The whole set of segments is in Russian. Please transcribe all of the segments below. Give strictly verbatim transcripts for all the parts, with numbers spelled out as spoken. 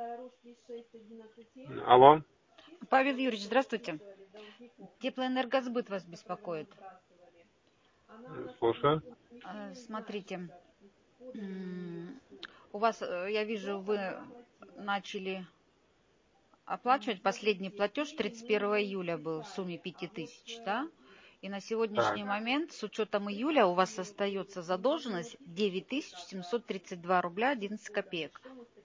Алло. Павел Юрьевич, здравствуйте. Теплоэнергосбыт вас беспокоит. Слушаю. Э, Смотрите, м, у вас, э, я вижу, вы начали оплачивать. Последний платеж тридцать первого июля был в сумме пяти тысяч, да? И на Так, сегодняшний момент, с учетом июля, у вас остается задолженность девять тысяч семьсот тридцать два рубля одиннадцать копеек.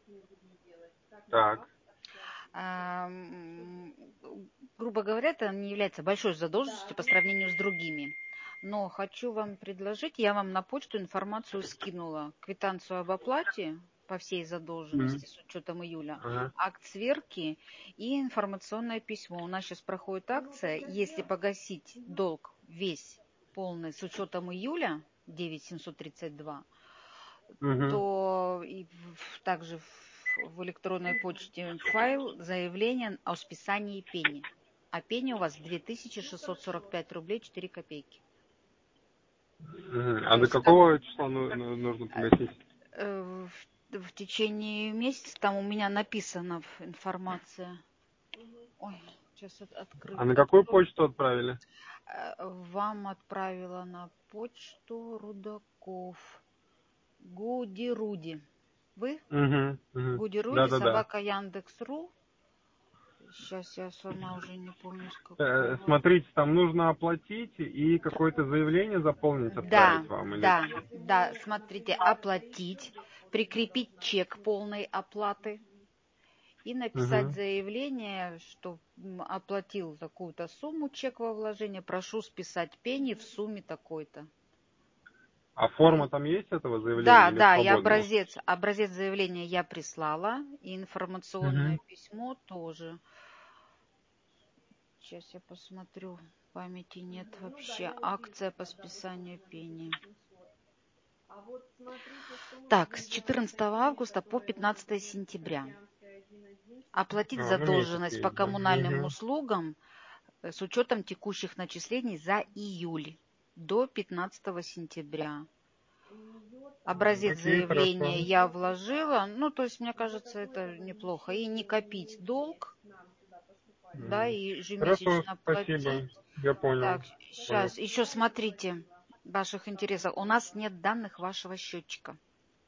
так. А, м, грубо говоря, это не является большой задолженностью по сравнению с другими. Но хочу вам предложить, я вам на почту информацию скинула, квитанцию об оплате по всей М, задолженности с учетом июля, Ага. акт сверки и информационное письмо. У нас сейчас проходит акция, если погасить долг весь полный с учетом июля девять тысяч семьсот тридцать два, Мгм. то и в- также в, в электронной почте файл заявление о списании пени. А пени у вас две тысячи шестьсот сорок пять рублей четыре копейки. Мгм. А То до есть как какого числа ну- ну- нужно погасить? э, в, в течение месяца там у меня написана в- информация. Ой, сейчас от- открыть А на какую открою. почту отправили? Э, Вам отправила на почту Рудаков. Гуди Руди. Вы? Угу. Угу. Гуди Руди, Да-да-да. собака Яндекс.ру. Сейчас я сама уже не помню с Э, какого. смотрите, там нужно оплатить и какое-то заявление заполнить, Да, отправить вам или... да, да. Смотрите, оплатить, прикрепить чек полной оплаты и написать Угу. заявление, что м, оплатил такую-то сумму чек во вложение, прошу списать пени в сумме такой-то. А форма там есть этого заявления Да, или да, и свободно? образец, образец заявления я прислала, и информационное Угу. письмо тоже. Сейчас я посмотрю. Памяти нет вообще. Акция по списанию пени. Так, с четырнадцатого августа по пятнадцатое сентября. Оплатить А, ну месяц задолженность по есть, да. коммунальным Угу. услугам э, с учетом текущих начислений за июль до пятнадцатого сентября. Образец Окей, заявления хорошо. я вложила. Ну, то есть, мне кажется, это неплохо. И не копить долг, да, М. и Хорошо, ежемесячно платить. спасибо. Я понял. Так, Понял. сейчас, еще смотрите, ваших интересов. У нас нет данных вашего счетчика.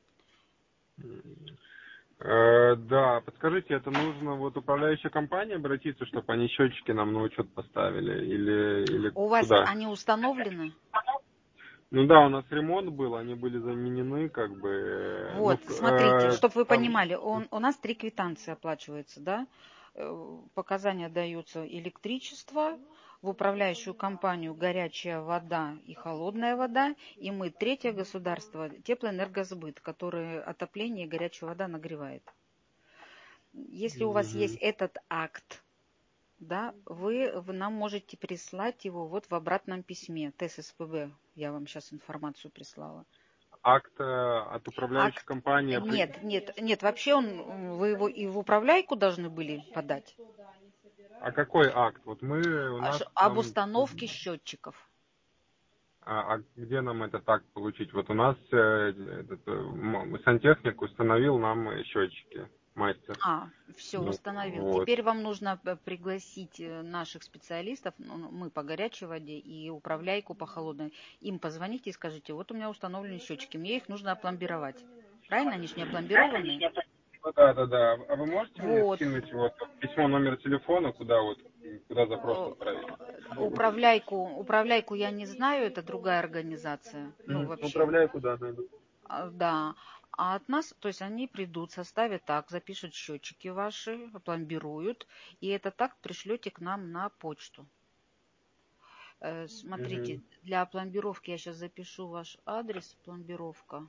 Э, да, подскажите, это нужно вот управляющая компания обратиться, чтобы они счетчики нам на учет поставили, или, или У вас куда? они установлены? Ну да, у нас ремонт был, они были заменены, как бы, э, ну, Вот, к- смотрите, э, чтобы вы там, понимали, он, у нас три квитанции оплачиваются, да? Э, Показания даются электричество, в управляющую компанию горячая вода и холодная вода, и мы третье государство, теплоэнергосбыт, который отопление и горячая вода нагревает. Если у вас есть мгм. этот акт, да, вы, вы нам можете прислать его вот в обратном письме, Т С С П Б, я вам сейчас информацию прислала. Акт э, от управляющей Акт, компании. о при- нет, нет, нет, вообще он, м, вы его и в управляйку должны были подать. А какой акт? Вот мы, у нас Аж об там, установке счетчиков. а, а где нам этот акт получить? Вот у нас э, этот, э, м- сантехник установил нам э, счетчики, мастер. А, все, Ну, установил. вот. Теперь вам нужно п- пригласить э, наших специалистов, ну, ну, мы по горячей воде и управляйку по холодной. Им позвоните и скажите, вот у меня установлены счетчики, мне их нужно опломбировать. Правильно? Они же не опломбированы. Ну да, да, да. А вы можете мне Вот. скинуть вот письмо, номер телефона, куда вот, куда запрос Э, отправить? Управляйку, управляйку я не знаю, это другая организация. Ну, Мгм. вообще. Управляю куда найду. А, Да. А от нас, то есть они придут, составят так, запишут счетчики ваши, опломбируют, и этот акт пришлете к нам на почту. Э, Смотрите, Мгм. для опломбировки я сейчас запишу ваш адрес, пломбировка.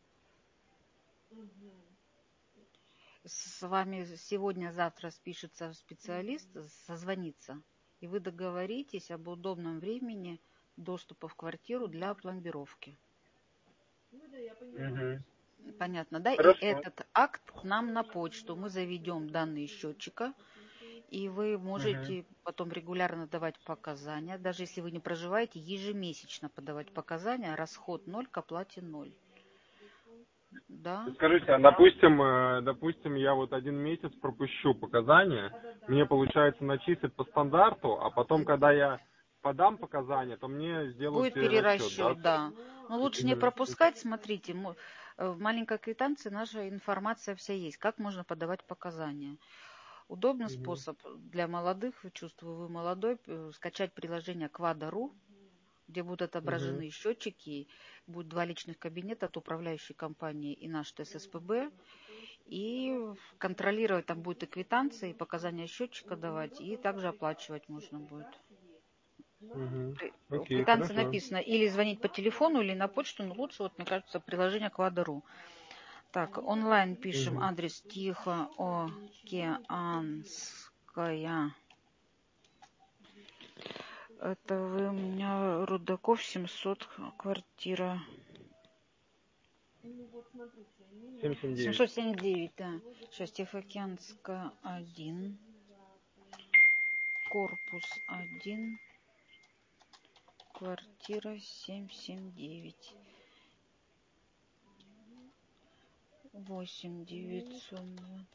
С вами сегодня-завтра спишется специалист, созвонится, и вы договоритесь об удобном времени доступа в квартиру для опломбировки. Мгм. Понятно, да? И Хорошо. этот акт к нам на почту. Мы заведем данные счетчика, и вы Мгм. можете потом регулярно давать показания. Даже если вы не проживаете, ежемесячно подавать показания. Расход ноль, к оплате ноль. да? Скажите, а допустим, э, допустим, я вот один месяц пропущу показания, мне, получается, начислят по стандарту, а потом, когда я подам показания, то мне сделают Будет перерасчет, да? перерасчет, да. Но лучше не Мгм. пропускать. Смотрите, мо- э, в маленькой квитанции наша информация вся есть. Как можно подавать показания? Удобный Мгм. способ для молодых, чувствую, вы молодой, э, скачать приложение Квада.ру, где будут Мгм. отображены счетчики, будет два личных кабинета от управляющей компании и наш ТССПБ, и контролировать там будет и квитанции, и показания счетчика давать, и также оплачивать можно будет. Мгм. При- В Окей, квитанции хорошо. написано или звонить по телефону, или на почту, но лучше, вот, мне кажется, приложение Квада.ру. Так, онлайн пишем Мгм. адрес Тихоокеанская. Это вы у меня Рудаков семьсот, квартира семь семь девять. семьсот семьдесят девять, да. Сейчас Тихоокеанская один, корпус один, квартира семь семь девять. восемь девятьсот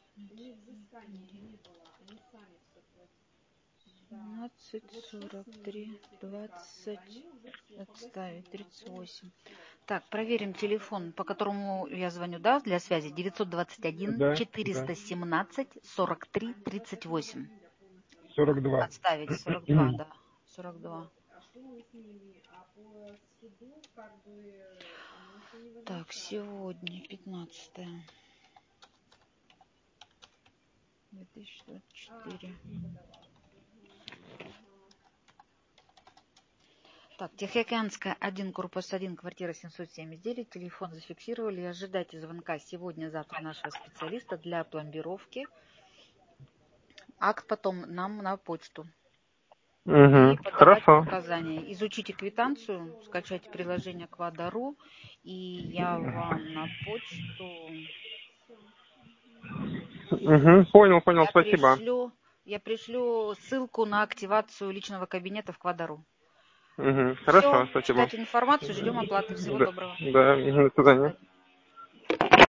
двенадцать сорок три двадцать отставить тридцать восемь. Так, проверим телефон, по которому я звоню, да, для связи. девятьсот двадцать один Да, да. четыреста семнадцать сорок три тридцать восемь. сорок два. Отставить сорок два, да. сорок два. Так, сегодня пятнадцатое. две тысячи двадцать четыре. Так, Тихоокеанская один, корпус один, квартира семьсот семьдесят девять. Телефон зафиксировали. Ожидайте звонка сегодня-завтра нашего специалиста для пломбировки. Акт потом нам на почту. И Угу. подавать Хорошо. показания. Изучите квитанцию, скачайте приложение Квада.ру, и я вам на почту Угу. Понял, понял, я спасибо. пришлю, я пришлю ссылку на активацию личного кабинета в Квада.ру. Угу. Хорошо, Все, спасибо. читайте информацию, ждем оплаты. Всего Да, доброго. да, до До свидания. свидания.